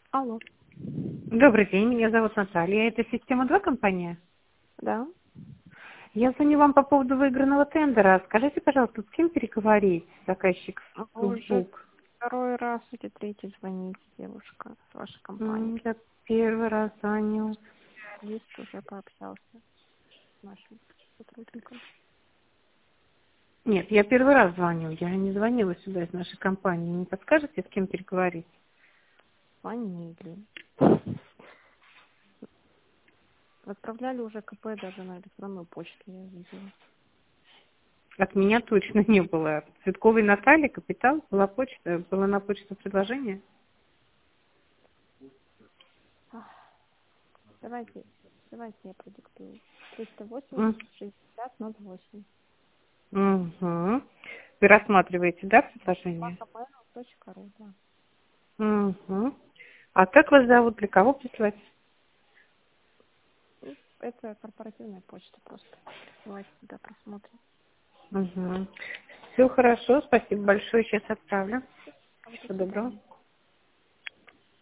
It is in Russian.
Алло. Добрый день, меня зовут Наталья. Это «Система 2» компания? Да. Я звоню вам по поводу выигранного тендера. Скажите, пожалуйста, с кем переговорить? Заказчик Вы уже «Звук». второй раз или третий звоните, девушка, с вашей компании. Я первый раз звоню. Есть уже пообщался с нашим сотрудником. Нет, я первый раз звоню. Я не звонила сюда из нашей компании. Не подскажете, с кем переговорить? Звонили. Отправляли уже КП даже на электронную почту, я видела. От меня точно не было. Цветковой Наталья, капитал, была почта, было на почту предложение. Ах, Давайте, давайте я продиктую. 380 М, 60 08. Угу. Вы рассматриваете, да, предложение? Макамейл.ру, да. Угу. А как вас зовут? Для кого прислать? Это корпоративная почта просто. Давайте туда просмотрим. Угу. Все хорошо, спасибо большое, сейчас отправлю. До Всего доброго. свидания.